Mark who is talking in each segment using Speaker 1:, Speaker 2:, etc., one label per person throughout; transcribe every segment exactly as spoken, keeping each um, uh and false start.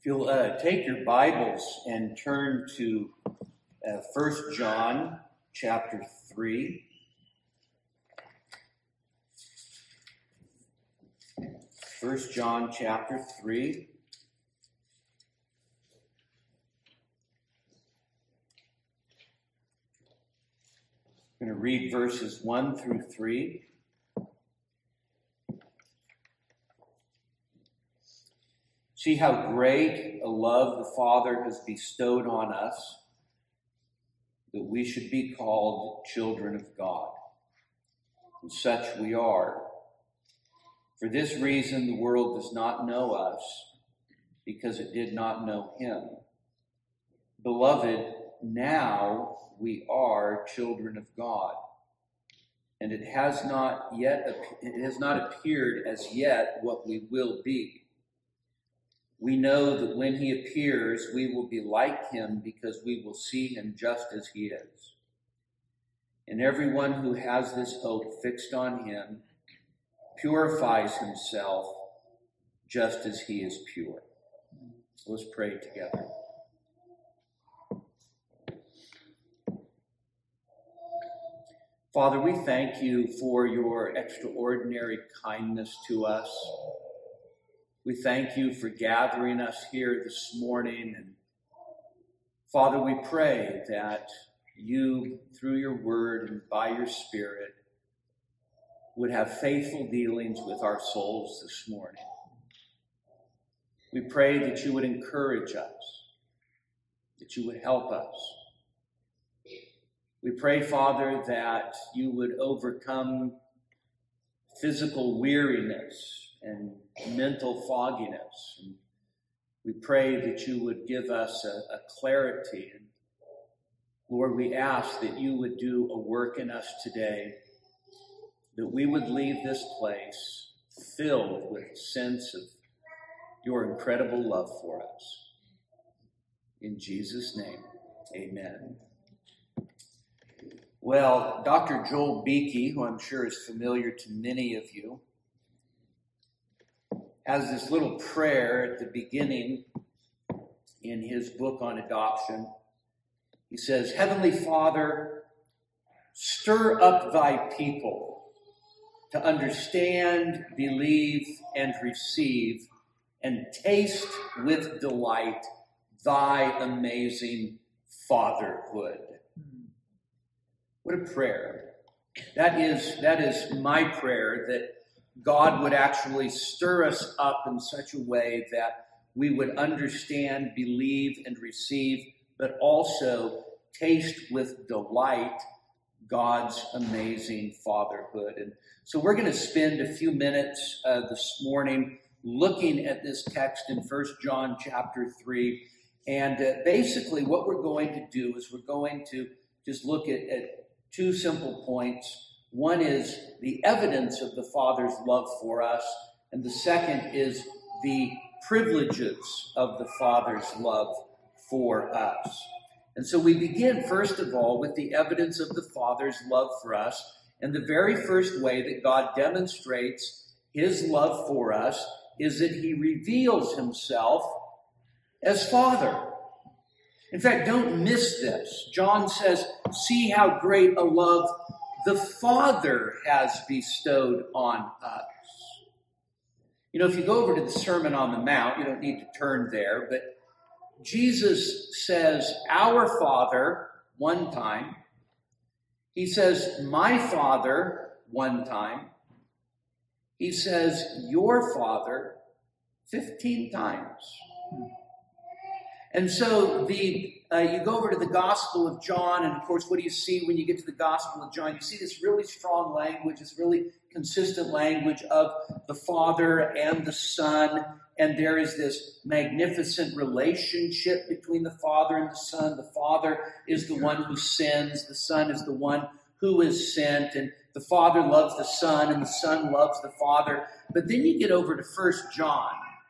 Speaker 1: If you'll uh, take your Bibles and turn to uh, First John chapter three. First John chapter three. I'm going to read verses one through three. See how great a love the Father has bestowed on us, that we should be called children of God. And such we are. For this reason, the world does not know us, because it did not know him. Beloved, now we are children of God, and it has not yet it has not appeared as yet what we will be. We know that when he appears, we will be like him because we will see him just as he is. And everyone who has this hope fixed on him purifies himself just as he is pure. Let's pray together. Father, we thank you for your extraordinary kindness to us. We thank you for gathering us here this morning. And Father, we pray that you, through your word and by your Spirit, would have faithful dealings with our souls this morning. We pray that you would encourage us, that you would help us. We pray, Father, that you would overcome physical weariness and mental fogginess. And we pray that you would give us a, a clarity. And Lord, we ask that you would do a work in us today, that we would leave this place filled with a sense of your incredible love for us. In Jesus' name, amen. Well, Doctor Joel Beeke, who I'm sure is familiar to many of you, has this little prayer at the beginning in his book on adoption. He says, Heavenly Father, stir up thy people to understand, believe, and receive, and taste with delight thy amazing fatherhood. What a prayer. That is, that is my prayer, that God would actually stir us up in such a way that we would understand, believe, and receive, but also taste with delight God's amazing fatherhood. And so we're going to spend a few minutes uh, this morning looking at this text in First John chapter three. And uh, basically what we're going to do is we're going to just look at, at two simple points. One is the evidence of the Father's love for us, and the second is the privileges of the Father's love for us. And so we begin, first of all, with the evidence of the Father's love for us. And the very first way that God demonstrates his love for us is that he reveals himself as Father. In fact, don't miss this. John says, see how great a love the Father has bestowed on us. You know, if you go over to the Sermon on the Mount, you don't need to turn there, but Jesus says, our Father, one time. He says, my Father, one time. He says, your Father, fifteen times. And so the uh, you go over to the Gospel of John, and of course, what do you see when you get to the Gospel of John? You see this really strong language, this really consistent language of the Father and the Son, and there is this magnificent relationship between the Father and the Son. The Father is the one who sends, the Son is the one who is sent, and the Father loves the Son, and the Son loves the Father. But then you get over to First John.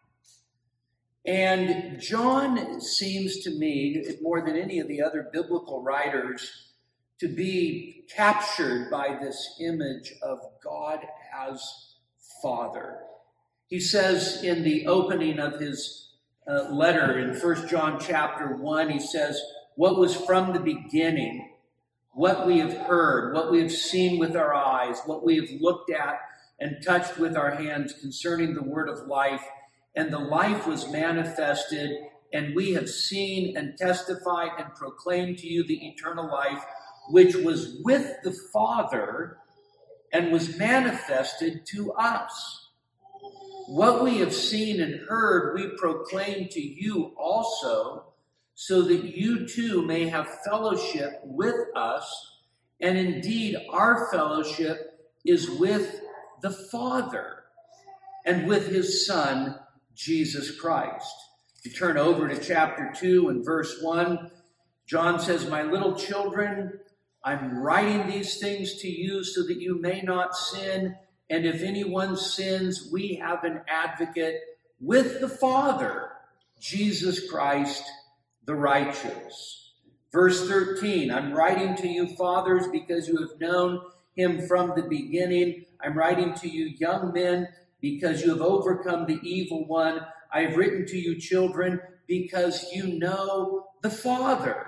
Speaker 1: And John seems to me, more than any of the other biblical writers, to be captured by this image of God as Father. He says in the opening of his uh, letter in First John chapter one, he says, what was from the beginning, what we have heard, what we have seen with our eyes, what we have looked at and touched with our hands concerning the word of life. And the life was manifested, and we have seen and testified and proclaimed to you the eternal life, which was with the Father and was manifested to us. What we have seen and heard, we proclaim to you also, so that you too may have fellowship with us. And indeed, our fellowship is with the Father and with his Son, Jesus Christ. If you turn over to chapter two and verse one, John says, my little children, I'm writing these things to you so that you may not sin. And if anyone sins, we have an advocate with the Father, Jesus Christ, the righteous. Verse thirteen, I'm writing to you, fathers, because you have known him from the beginning. I'm writing to you, young men, because you have overcome the evil one. I have written to you, children, because you know the Father.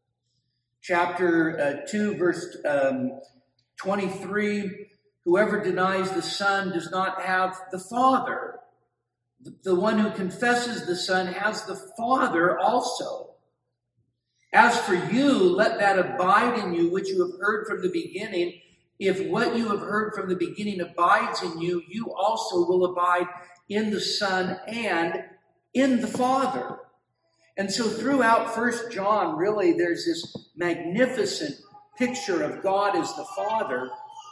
Speaker 1: Chapter uh, two, verse um, twenty-three, whoever denies the Son does not have the Father. The, the one who confesses the Son has the Father also. As for you, let that abide in you which you have heard from the beginning. If what you have heard from the beginning abides in you, you also will abide in the Son and in the Father. And so throughout First John, really, there's this magnificent picture of God as the Father.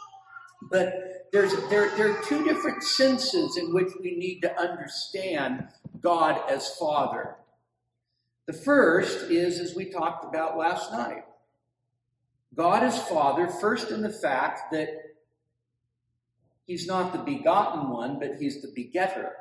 Speaker 1: But there's there, there are two different senses in which we need to understand God as Father. The first is, as we talked about last night, God is Father, first in the fact that he's not the begotten one, but he's the begetter.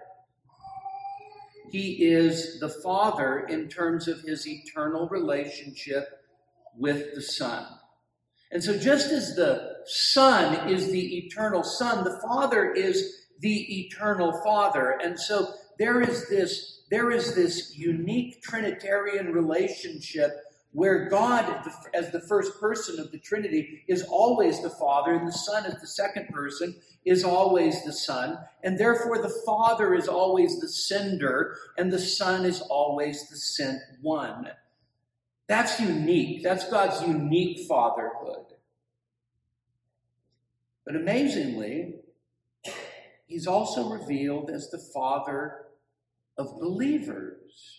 Speaker 1: He is the Father in terms of his eternal relationship with the Son. And so just as the Son is the eternal Son, the Father is the eternal Father. And so there is this, there is this unique Trinitarian relationship where God, as the first person of the Trinity, is always the Father, and the Son, as the second person, is always the Son. And therefore the Father is always the sender, and the Son is always the sent one. That's unique. That's God's unique fatherhood. But amazingly, he's also revealed as the Father of believers.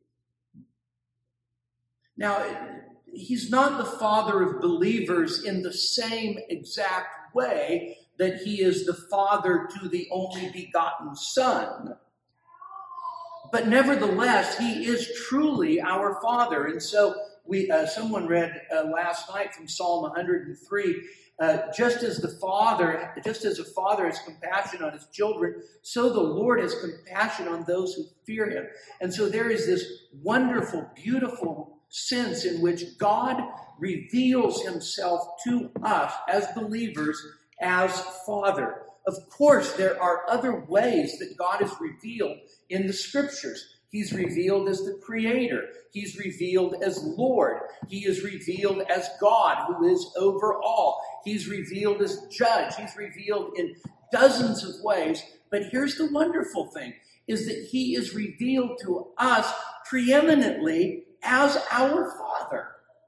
Speaker 1: Now, he's not the Father of believers in the same exact way that he is the Father to the only begotten Son. But nevertheless, he is truly our Father. And so we, uh, someone read uh, last night from Psalm one hundred three, uh, just as the Father, just as a father has compassion on his children, so the Lord has compassion on those who fear him. And so there is this wonderful, beautiful sense in which God reveals himself to us as believers as Father. Of course, there are other ways that God is revealed in the Scriptures. He's revealed as the Creator. He's revealed as Lord. He is revealed as God who is over all. He's revealed as Judge. He's revealed in dozens of ways. But here's the wonderful thing, is that he is revealed to us preeminently as our Father.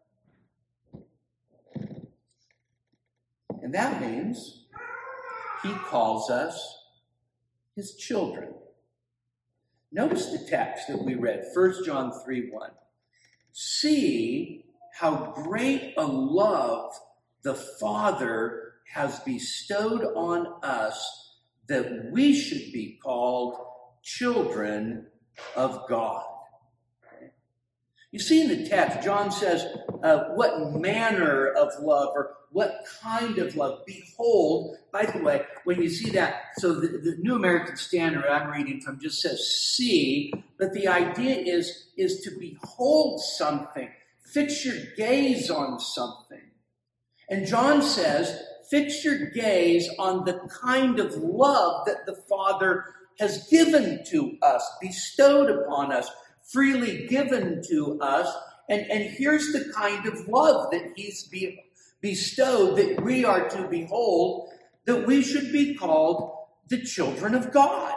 Speaker 1: And that means he calls us his children. Notice the text that we read, First John three one. See how great a love the Father has bestowed on us that we should be called children of God. You see in the text, John says, uh, what manner of love or what kind of love? Behold, by the way, when you see that, so the, the New American Standard I'm reading from just says see, but the idea is, is to behold something, fix your gaze on something. And John says, fix your gaze on the kind of love that the Father has given to us, bestowed upon us, freely given to us. And, and here's the kind of love that he's be, bestowed that we are to behold, that we should be called the children of God.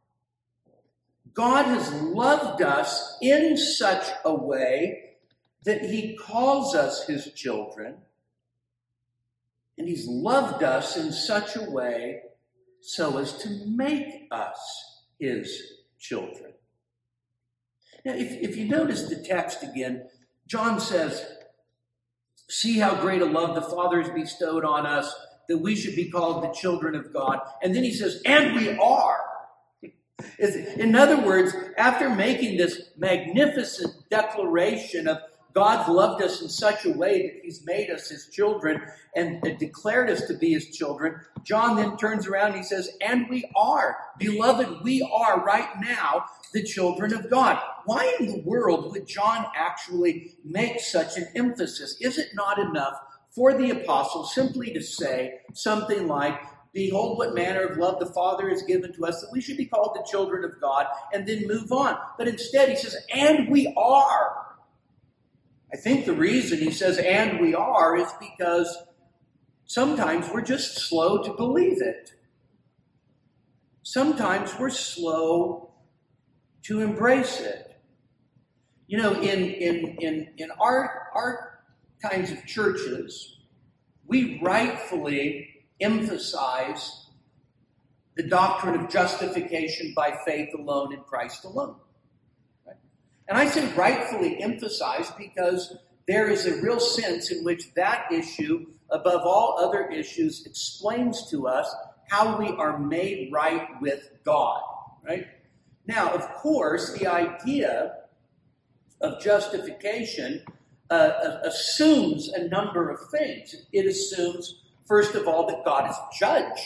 Speaker 1: God has loved us in such a way that he calls us his children. And he's loved us in such a way so as to make us his children. Now, if, if you notice the text again, John says, see how great a love the Father has bestowed on us, that we should be called the children of God. And then he says, and we are. In other words, after making this magnificent declaration of God's loved us in such a way that he's made us his children and declared us to be his children, John then turns around and he says, and we are. Beloved, we are right now the children of God. Why in the world would John actually make such an emphasis? Is it not enough for the apostle simply to say something like, behold what manner of love the Father has given to us, that we should be called the children of God, and then move on? But instead he says, and we are. I think the reason he says, and we are, is because sometimes we're just slow to believe it. Sometimes we're slow to embrace it. You know, in, in, in, in our, our kinds of churches, we rightfully emphasize the doctrine of justification by faith alone in Christ alone. Right? And I say rightfully emphasize because there is a real sense in which that issue, above all other issues, explains to us how we are made right with God. Right? Now, of course, the idea of justification uh, assumes a number of things. It assumes, first of all, that God is judge.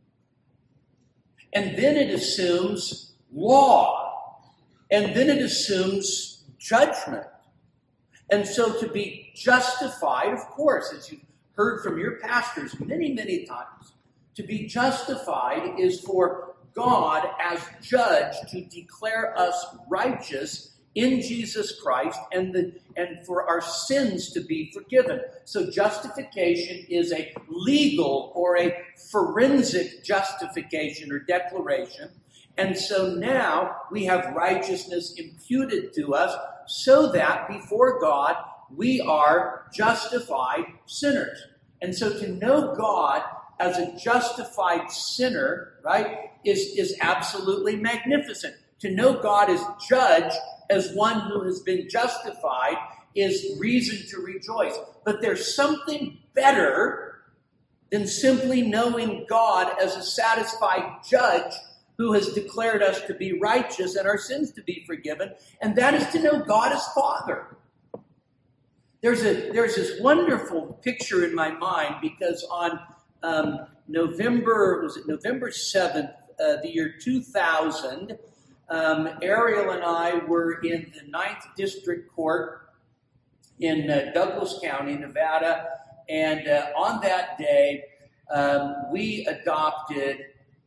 Speaker 1: And then it assumes law. And then it assumes judgment. And so to be justified, of course, as you've heard from your pastors many, many times, to be justified is for God as judge to declare us righteous in Jesus Christ, and the and for our sins to be forgiven. So justification is a legal or a forensic justification or declaration. And so now we have righteousness imputed to us so that before God we are justified sinners. And so to know God as a justified sinner, right, is, is absolutely magnificent. To know God as judge, as one who has been justified, is reason to rejoice. But there's something better than simply knowing God as a satisfied judge who has declared us to be righteous and our sins to be forgiven, and that is to know God as Father. There's a there's this wonderful picture in my mind because on um, November was it November seventh, uh, the year two thousand. Um, Ariel and I were in the Ninth District Court in uh, Douglas County, Nevada, and uh, on that day, um, we adopted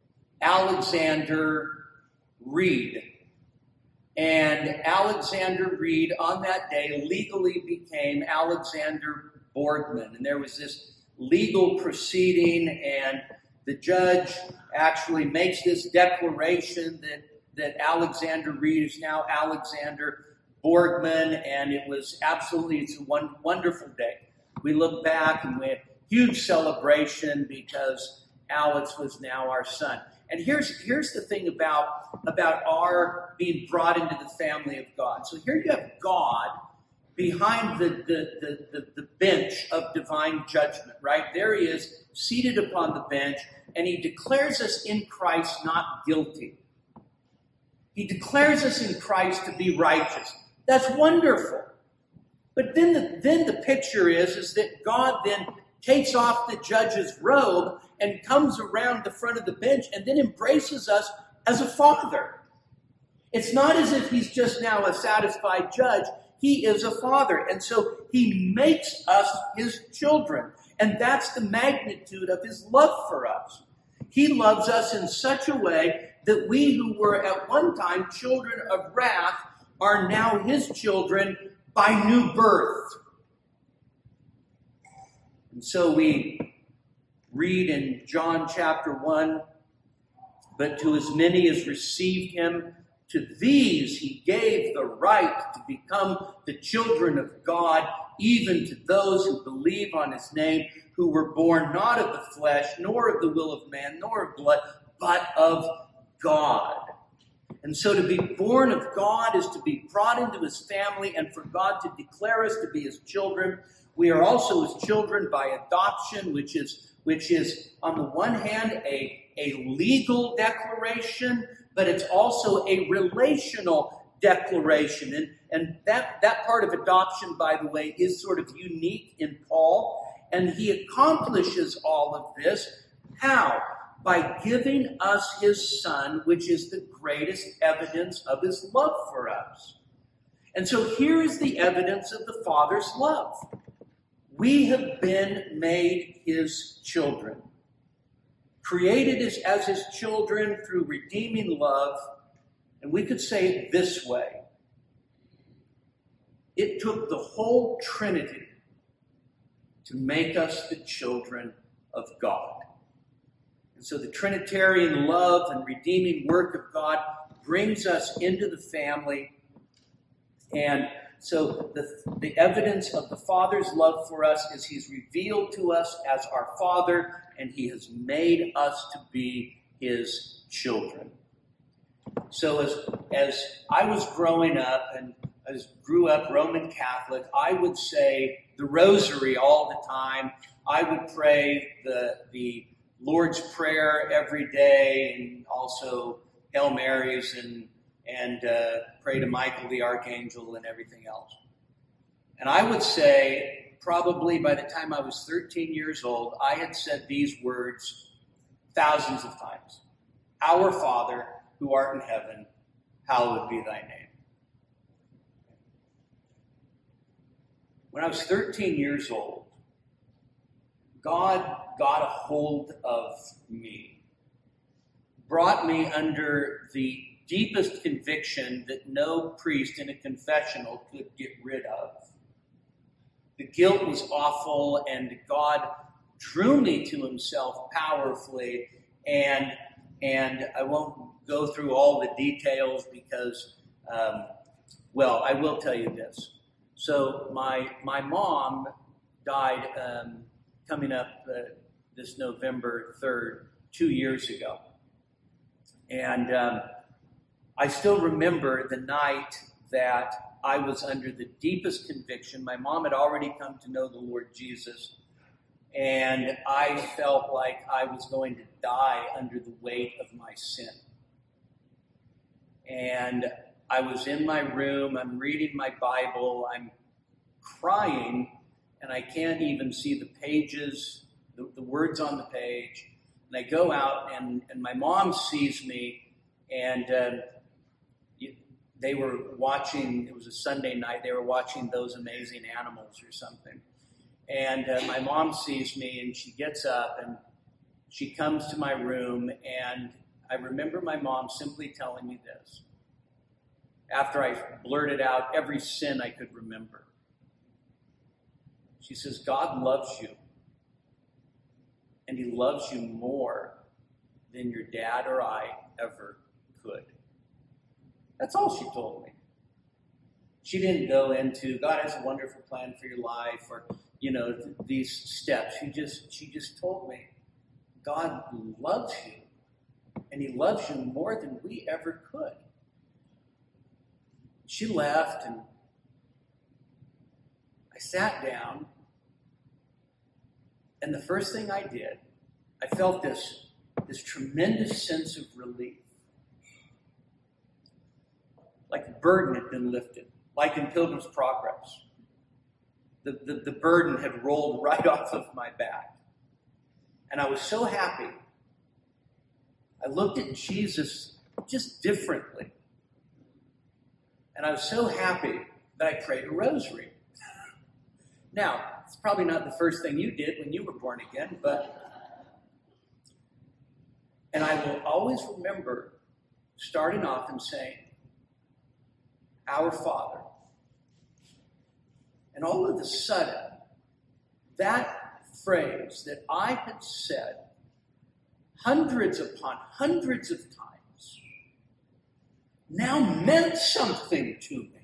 Speaker 1: Alexander Reed. And Alexander Reed, on that day, legally became Alexander Borgman. And there was this legal proceeding, and the judge actually makes this declaration that that Alexander Reed is now Alexander Borgman, and it was absolutely, it's a one, wonderful day. We look back and we had huge celebration because Alex was now our son. And here's here's the thing about, about our being brought into the family of God. So here you have God behind the, the, the, the, the bench of divine judgment, right? There he is, seated upon the bench, and he declares us in Christ not guilty. He declares us in Christ to be righteous. That's wonderful. But then the, then the picture is, is that God then takes off the judge's robe and comes around the front of the bench and then embraces us as a father. It's not as if he's just now a satisfied judge. He is a father. And so he makes us his children. And that's the magnitude of his love for us. He loves us in such a way that we who were at one time children of wrath are now his children by new birth. And so we read in John chapter one, but to as many as received him, to these he gave the right to become the children of God, even to those who believe on his name, who were born not of the flesh, nor of the will of man, nor of blood, but of God. And so to be born of God is to be brought into his family and for God to declare us to be his children. We are also his children by adoption, which is, which is on the one hand, a, a legal declaration, but it's also a relational declaration. And, and that, that part of adoption, by the way, is sort of unique in Paul. And he accomplishes all of this. How? By giving us his son, which is the greatest evidence of his love for us. And so here is the evidence of the Father's love. We have been made his children. Created as, as his children through redeeming love. And we could say it this way. It took the whole Trinity to make us the children of God. And so the Trinitarian love and redeeming work of God brings us into the family. And so the, the evidence of the Father's love for us is he's revealed to us as our Father, and he has made us to be his children. So as, as I was growing up, and as grew up Roman Catholic, I would say the rosary all the time. I would pray the, the Lord's Prayer every day, and also Hail Marys, and and uh, pray to Michael the Archangel and everything else. And I would say probably by the time I was thirteen years old, I had said these words thousands of times. Our Father, who art in heaven, hallowed be thy name. When I was thirteen years old, God got a hold of me, brought me under the deepest conviction that no priest in a confessional could get rid of. The guilt was awful, and God drew me to himself powerfully, and and I won't go through all the details because, um, well, I will tell you this. So my my mom died um, coming up uh, this November third, two years ago. And um, I still remember the night that I was under the deepest conviction. My mom had already come to know the Lord Jesus, and I felt like I was going to die under the weight of my sin. And I was in my room, I'm reading my Bible, I'm crying, and I can't even see the pages, the, the words on the page. And I go out, and, and my mom sees me, and uh, they were watching, it was a Sunday night, they were watching Those Amazing Animals or something. And uh, my mom sees me, and she gets up, and she comes to my room, and I remember my mom simply telling me this, after I blurted out every sin I could remember. She says, God loves you, and he loves you more than your dad or I ever could. That's all she told me. She didn't go into, God has a wonderful plan for your life, or, you know, th- these steps. She just, she just told me, God loves you, and he loves you more than we ever could. She left, and I sat down, and the first thing I did, I felt this, this tremendous sense of relief. Like a burden had been lifted, like in Pilgrim's Progress. The, the, the burden had rolled right off of my back. And I was so happy. I looked at Jesus just differently. And I was so happy that I prayed a rosary. Now, it's probably not the first thing you did when you were born again, but And I will always remember starting off and saying, "Our Father." And all of a sudden, that phrase that I had said hundreds upon hundreds of times now meant something to me.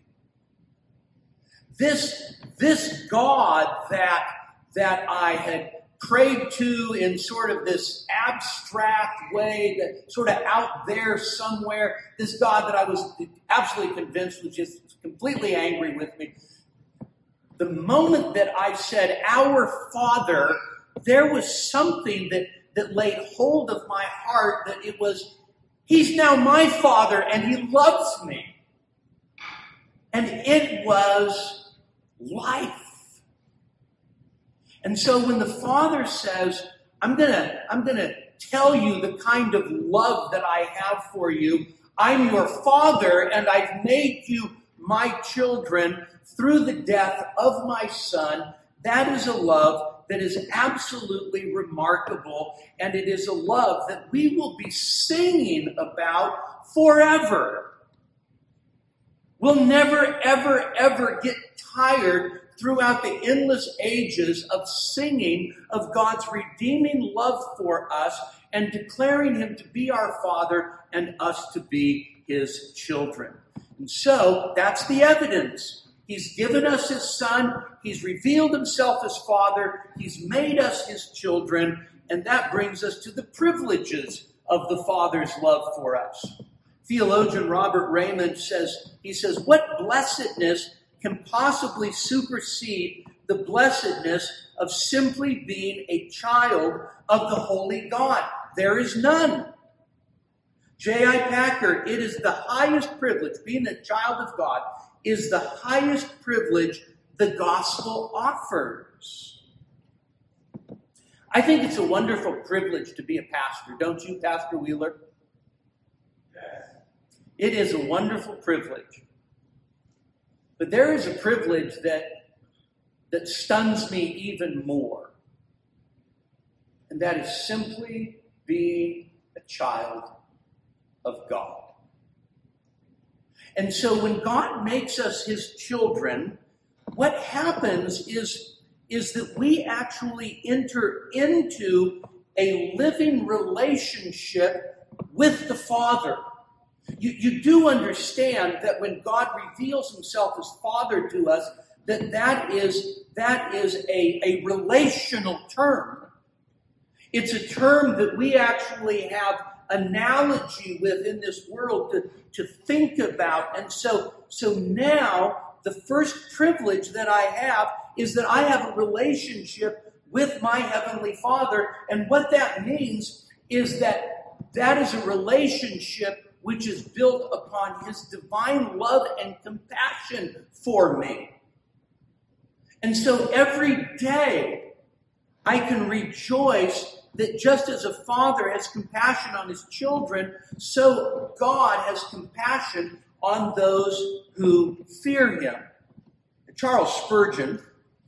Speaker 1: This, this God that, that I had prayed to in sort of this abstract way, that sort of out there somewhere, this God that I was absolutely convinced was just completely angry with me. The moment that I said, "Our Father," there was something that, that laid hold of my heart, that it was, He's now my Father and He loves me. And it was life. And so when the Father says, I'm gonna, I'm gonna tell you the kind of love that I have for you, I'm your Father and I've made you my children through the death of my Son, that is a love that is absolutely remarkable, and it is a love that we will be singing about forever. We'll never, ever, ever get tired throughout the endless ages of singing of God's redeeming love for us and declaring Him to be our Father and us to be His children. And so that's the evidence. He's given us His Son. He's revealed Himself as Father. He's made us His children. And that brings us to the privileges of the Father's love for us. Theologian Robert Raymond says, he says, "What blessedness can possibly supersede the blessedness of simply being a child of the Holy God? There is none." J I Packer, "It is the highest privilege, being a child of God, is the highest privilege the gospel offers." I think it's a wonderful privilege to be a pastor, don't you, Pastor Wheeler? Yes. It is a wonderful privilege. But there is a privilege that, that stuns me even more. And that is simply being a child of God. And so when God makes us His children, what happens is, is that we actually enter into a living relationship with the Father. You, you do understand that when God reveals Himself as Father to us, that that is, that is a, a relational term. It's a term that we actually have analogy within this world to, to think about. And so, so now the first privilege that I have is that I have a relationship with my Heavenly Father. And what that means is that that is a relationship which is built upon His divine love and compassion for me. And so every day I can rejoice that just as a father has compassion on his children, so God has compassion on those who fear Him. Charles Spurgeon,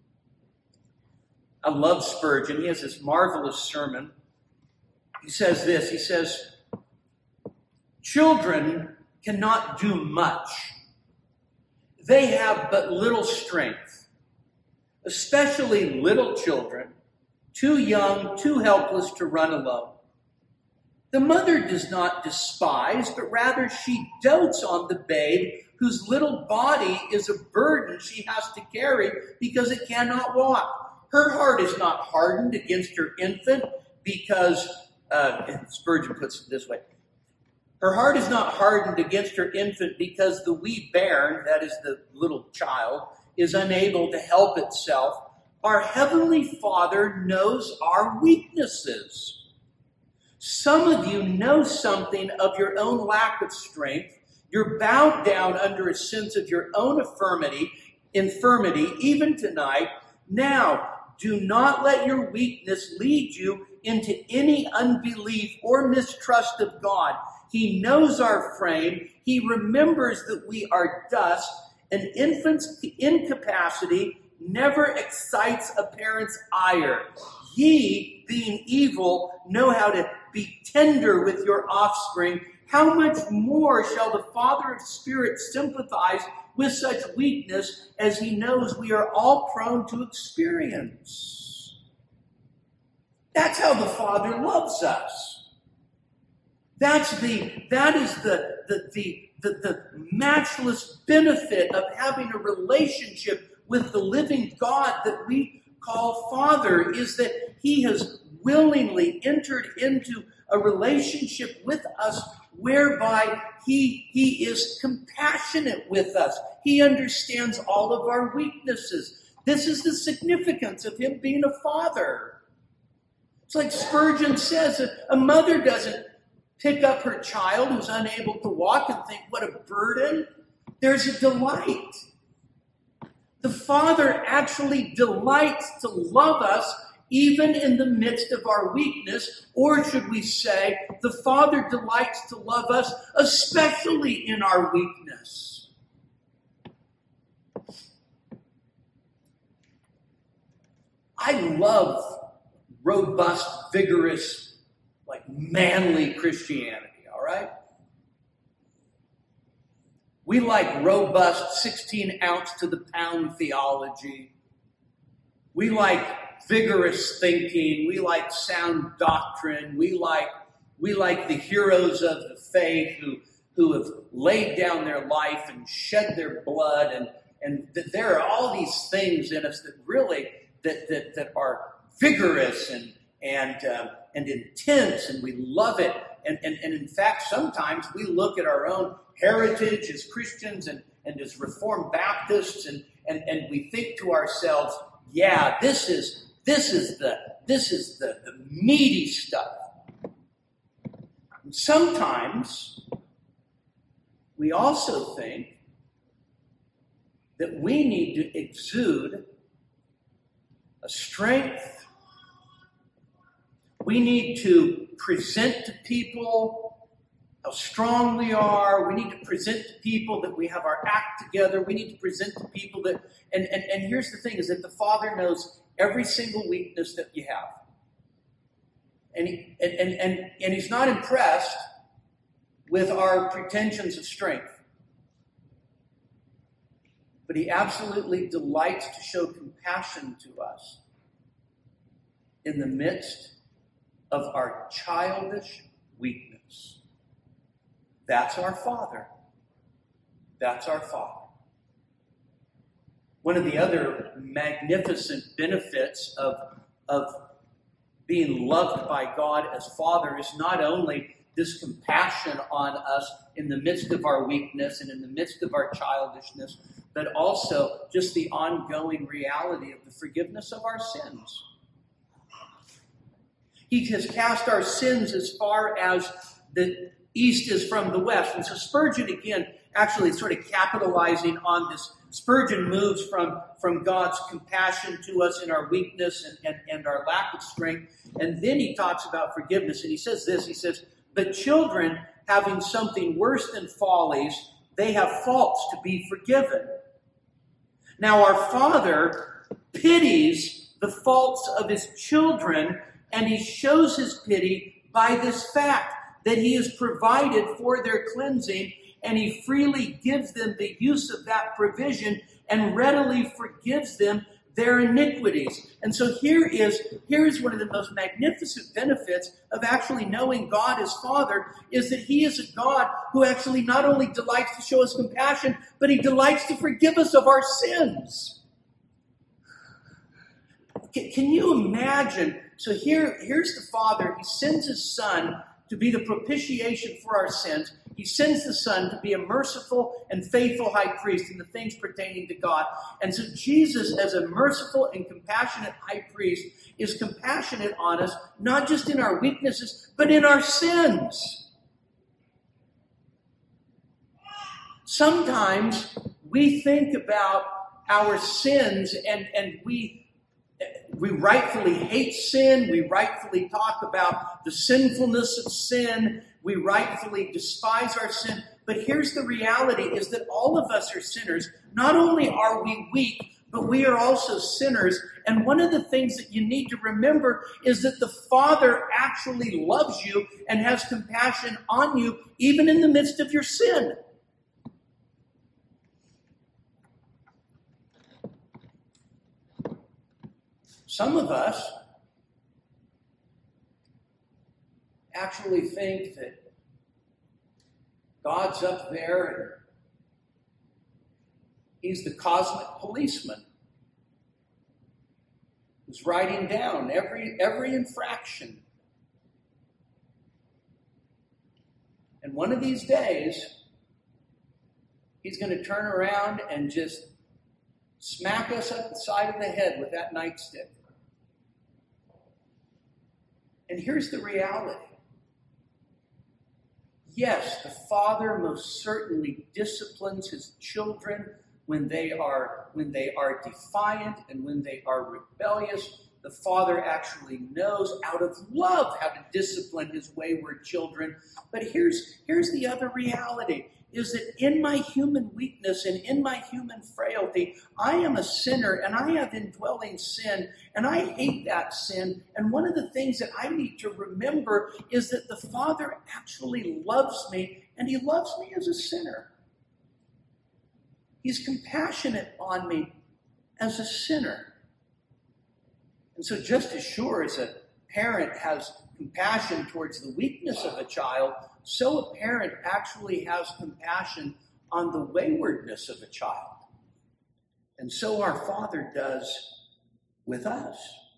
Speaker 1: I love Spurgeon. He has this marvelous sermon. He says this, he says, "Children cannot do much. They have but little strength, especially little children, too young, too helpless to run alone. The mother does not despise, but rather she dotes on the babe whose little body is a burden she has to carry because it cannot walk. Her heart is not hardened against her infant because," uh, Spurgeon puts it this way, "her heart is not hardened against her infant because the wee bairn," that is the little child, "is unable to help itself. Our Heavenly Father knows our weaknesses. Some of you know something of your own lack of strength. You're bowed down under a sense of your own infirmity, infirmity, even tonight. Now, do not let your weakness lead you into any unbelief or mistrust of God. He knows our frame. He remembers that we are dust. An infant's incapacity never excites a parent's ire. Ye, being evil, know how to be tender with your offspring, how much more shall the Father of spirits sympathize with such weakness as he knows we are all prone to experience? That's how the Father loves us. That's the, that is the, the, the, the, the matchless benefit of having a relationship with the living God that we call Father, is that he has willingly entered into a relationship with us whereby he, he is compassionate with us. He understands all of our weaknesses. This is the significance of him being a father. It's like Spurgeon says, a, a mother doesn't pick up her child who's unable to walk and think, what a burden. There's a delight. The Father actually delights to love us even in the midst of our weakness, or should we say, the Father delights to love us especially in our weakness. I love robust, vigorous, like manly Christianity, all right? We like robust sixteen ounce to the pound theology. We like vigorous thinking. We like sound doctrine. We like, we like the heroes of the faith who, who have laid down their life and shed their blood. And, and th- there are all these things in us that really, that, that, that are vigorous and, and, uh, and intense, and we love it. And, and, and in fact, sometimes we look at our own heritage as Christians and, and as Reformed Baptists, and, and, and we think to ourselves, yeah, this is this is the this is the, the meaty stuff. And sometimes we also think that we need to exude a strength. We need to present to people how strong we are. We need to present to people that we have our act together. We need to present to people that, and, and, and here's the thing, is that the Father knows every single weakness that you have. And, he, and, and, and, and he's not impressed with our pretensions of strength. But he absolutely delights to show compassion to us in the midst of our childish weakness. That's our Father. That's our Father. One of the other magnificent benefits of, of being loved by God as Father is not only this compassion on us in the midst of our weakness and in the midst of our childishness, but also just the ongoing reality of the forgiveness of our sins. He has cast our sins as far as the east is from the west. And so Spurgeon, again, actually sort of capitalizing on this. Spurgeon moves from, from God's compassion to us in our weakness and, and, and our lack of strength. And then he talks about forgiveness. And he says this, he says, but children having something worse than follies, they have faults to be forgiven. Now our Father pities the faults of his children, and he shows his pity by this fact that he has provided for their cleansing, and he freely gives them the use of that provision and readily forgives them their iniquities. And so here is, here is one of the most magnificent benefits of actually knowing God as Father, is that he is a God who actually not only delights to show us compassion, but he delights to forgive us of our sins. Can you imagine? So here, here's the Father. He sends his Son to be the propitiation for our sins. He sends the Son to be a merciful and faithful high priest in the things pertaining to God. And so Jesus, as a merciful and compassionate high priest, is compassionate on us, not just in our weaknesses, but in our sins. Sometimes we think about our sins and, and we We rightfully hate sin. We rightfully talk about the sinfulness of sin. We rightfully despise our sin. But here's the reality, is that all of us are sinners. Not only are we weak, but we are also sinners. And one of the things that you need to remember is that the Father actually loves you and has compassion on you, even in the midst of your sin. Some of us actually think that God's up there and he's the cosmic policeman who's writing down every, every infraction. And one of these days, he's going to turn around and just smack us up the side of the head with that nightstick. And here's the reality. Yes, the Father most certainly disciplines his children when they are when they are defiant and when they are rebellious. The Father actually knows out of love how to discipline his wayward children. But here's, here's the other reality, is that in my human weakness and in my human frailty, I am a sinner and I have indwelling sin and I hate that sin. And one of the things that I need to remember is that the Father actually loves me, and he loves me as a sinner. He's compassionate on me as a sinner. And so just as sure as a parent has compassion towards the weakness of a child, so a parent actually has compassion on the waywardness of a child. And so our Father does with us.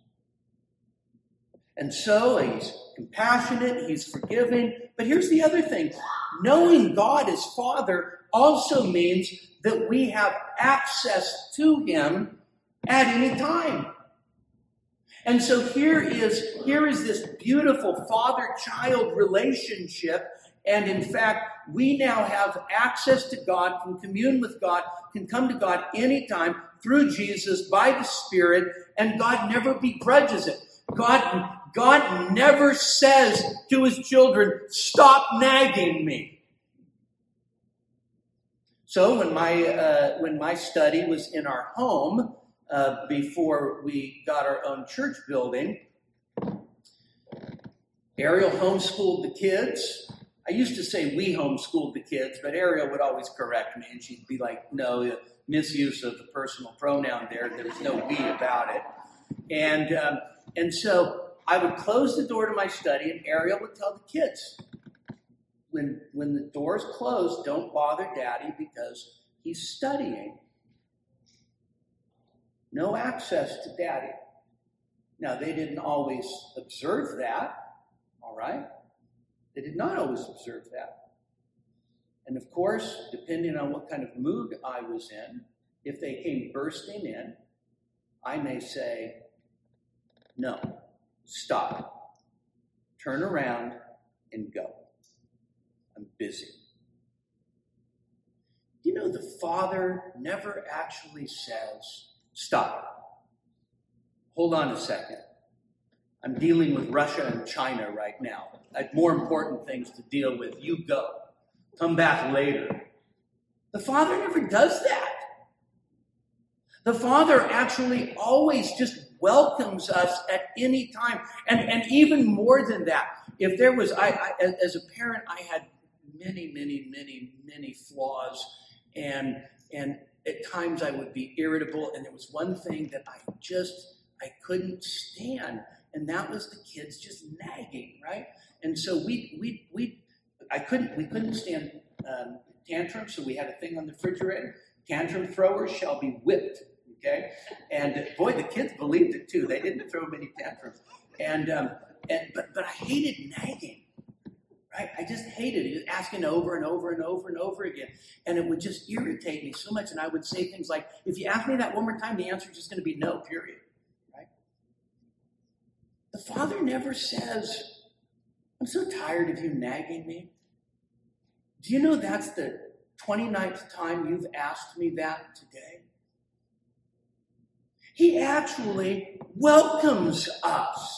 Speaker 1: And so he's compassionate, he's forgiving. But here's the other thing. Knowing God as Father also means that we have access to him at any time. And so here is, here is this beautiful father-child relationship. And in fact, we now have access to God, can commune with God, can come to God anytime through Jesus by the Spirit, and God never begrudges it. God, God never says to his children, stop nagging me. So when my, uh, when my study was in our home, Uh, before we got our own church building, Ariel homeschooled the kids. I used to say we homeschooled the kids, but Ariel would always correct me, and she'd be like, no, misuse of the personal pronoun there. There was no we about it. And, um, and so I would close the door to my study, and Ariel would tell the kids, when, when the door's closed, don't bother Daddy because he's studying. No access to Daddy. Now, they didn't always observe that, all right? They did not always observe that. And of course, depending on what kind of mood I was in, if they came bursting in, I may say, no, stop, turn around and go. I'm busy. You know, the Father never actually says, stop. Hold on a second. I'm dealing with Russia and China right now. I have more important things to deal with. You go. Come back later. The Father never does that. The Father actually always just welcomes us at any time. And, and even more than that, if there was, I, I as a parent, I had many, many, many, many flaws. And, and at times I would be irritable, and there was one thing that I just, I couldn't stand, and that was the kids just nagging, right? And so we, we, we, I couldn't, we couldn't stand um, tantrums, so we had a thing on the refrigerator, tantrum throwers shall be whipped, okay? And boy, the kids believed it too. They didn't throw many tantrums. And, um, and but, but I hated nagging. Right? I just hated it, asking over and over and over and over again. And it would just irritate me so much. And I would say things like, if you ask me that one more time, the answer is just going to be no, period. Right? The Father never says, I'm so tired of you nagging me. Do you know that's the twenty-ninth time you've asked me that today? He actually welcomes us.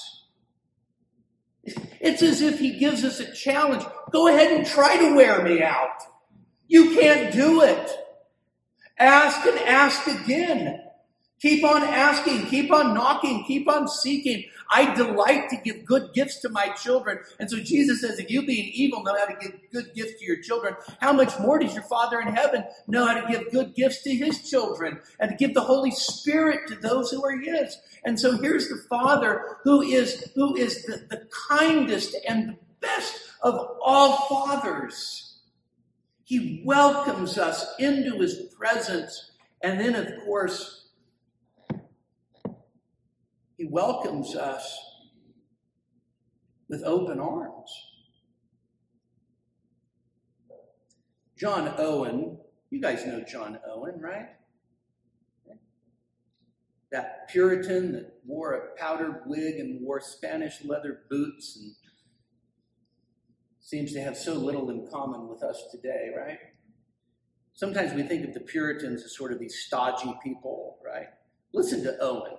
Speaker 1: It's as if he gives us a challenge. Go ahead and try to wear me out. You can't do it. Ask and ask again. Keep on asking, keep on knocking, keep on seeking. I delight to give good gifts to my children. And so Jesus says, if you being evil know how to give good gifts to your children, how much more does your Father in heaven know how to give good gifts to his children and to give the Holy Spirit to those who are his? And so here's the Father who is, who is the, the kindest and the best of all fathers. He welcomes us into his presence. And then, of course, he welcomes us with open arms. John Owen, you guys know John Owen, right? That Puritan that wore a powdered wig and wore Spanish leather boots and seems to have so little in common with us today, right? Sometimes we think of the Puritans as sort of these stodgy people, right? Listen to Owen.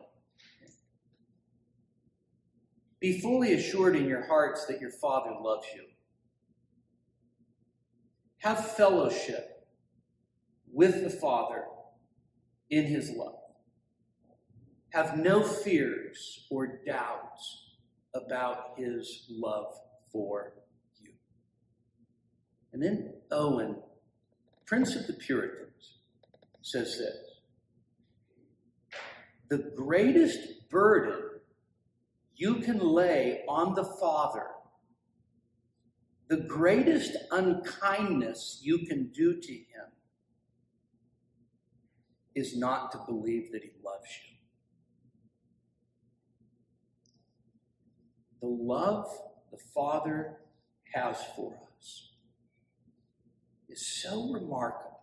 Speaker 1: Be fully assured in your hearts that your Father loves you. Have fellowship with the Father in his love. Have no fears or doubts about his love for you. And then Owen, Prince of the Puritans, says this: the greatest burden you can lay on the Father, the greatest unkindness you can do to him, is not to believe that he loves you. The love the Father has for us is so remarkable.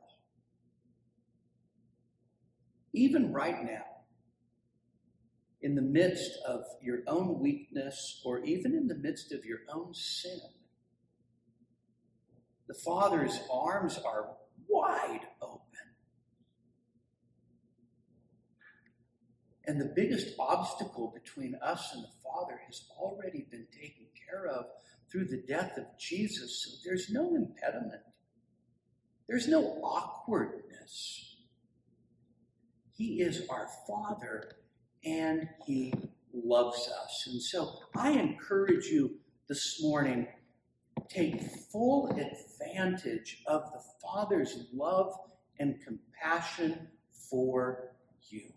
Speaker 1: Even right now, in the midst of your own weakness, or even in the midst of your own sin, the Father's arms are wide open. And the biggest obstacle between us and the Father has already been taken care of through the death of Jesus. So there's no impediment. There's no awkwardness. He is our Father, and he loves us. And so I encourage you this morning, take full advantage of the Father's love and compassion for you.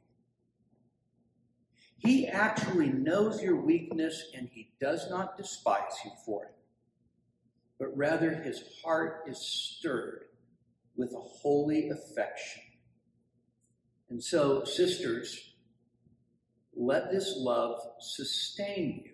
Speaker 1: He actually knows your weakness, and he does not despise you for it, but rather his heart is stirred with a holy affection. And so, sisters, let this love sustain you.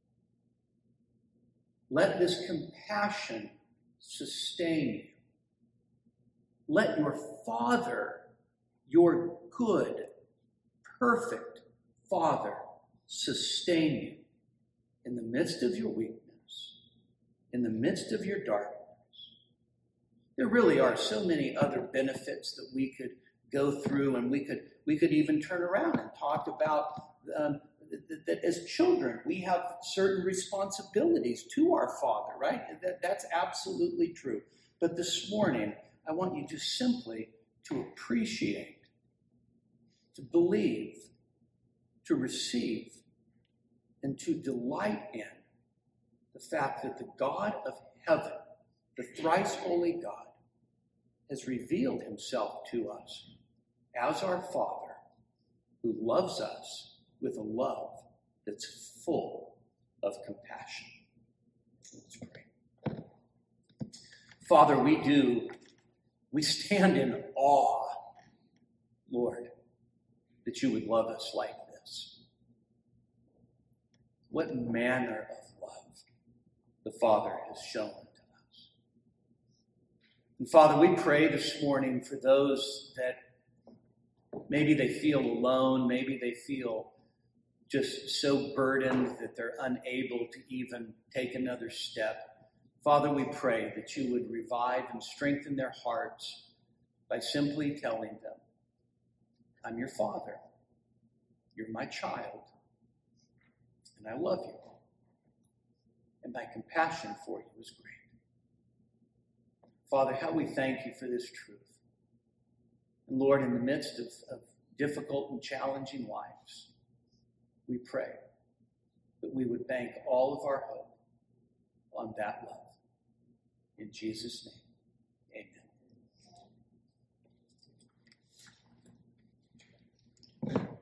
Speaker 1: Let this compassion sustain you. Let your Father, your good, perfect Father, sustain you in the midst of your weakness, in the midst of your darkness. There really are so many other benefits that we could go through, and we could we could even turn around and talk about um, that, that as children we have certain responsibilities to our Father, right? That, that's absolutely true. But this morning, I want you just simply to appreciate, to believe, to receive, and to delight in the fact that the God of heaven, the thrice holy God, has revealed himself to us as our Father, who loves us with a love that's full of compassion. Let's pray. Father, we do, we stand in awe, Lord, that you would love us like this. What manner of love the Father has shown to us. And Father, we pray this morning for those that maybe they feel alone, maybe they feel just so burdened that they're unable to even take another step. Father, we pray that you would revive and strengthen their hearts by simply telling them, I'm your Father, you're my child, and I love you. And my compassion for you is great. Father, how we thank you for this truth. And Lord, in the midst of, of difficult and challenging lives, we pray that we would bank all of our hope on that love. In Jesus' name.